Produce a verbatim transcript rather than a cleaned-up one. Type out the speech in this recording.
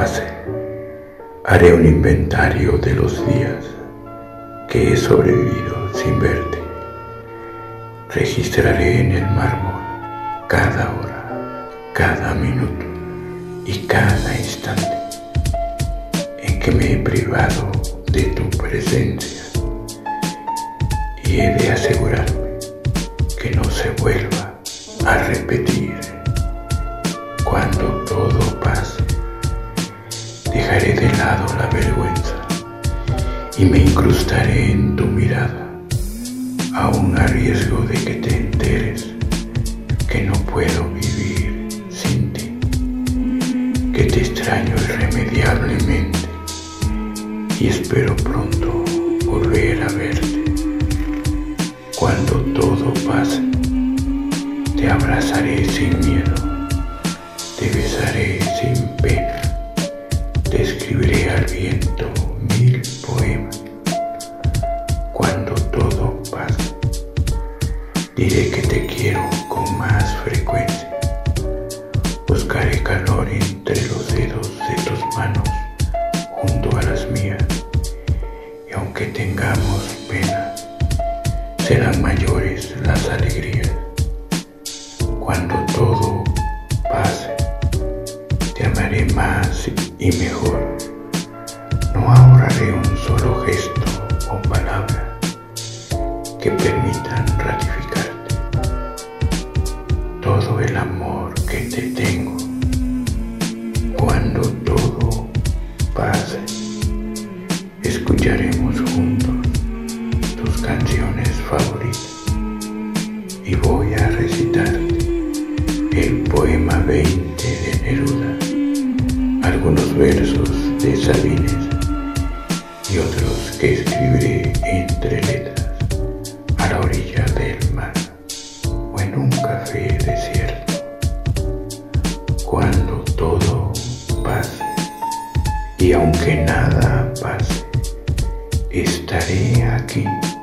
pase, haré un inventario de los días que he sobrevivido sin verte. Registraré en el mármol cada hora, cada minuto y cada instante en que me he privado de tu presencia, y he de asegurarme que no se vuelva a repetir. Cuando todo pase, dejaré de lado la vergüenza y me incrustaré en tu mirada, aún a riesgo de que te enteres que no puedo vivir sin ti, que te extraño irremediablemente y espero pronto volver a verte. Cuando todo pase, te abrazaré sin miedo, te besaré sin pena, te escribiré al viento mil poemas. Cuando todo pase, diré que te quiero con más frecuencia, buscaré calor entre los dedos de tus manos junto a las mías, y aunque tengamos pena, serán mayores las alegrías. Cuando todo pase, te amaré más y mejor. No ahorraré un solo gesto o palabra que permitan ratificarte todo el amor que te tengo. Cuando todo pase, escucharemos juntos tus canciones favoritas y voy a recitarte el poema veinte de Neruda, algunos versos de Sabines y otros que escribiré entre letras a la orilla del mar o en un café desierto. Cuando todo pase, y aunque nada pase, estaré aquí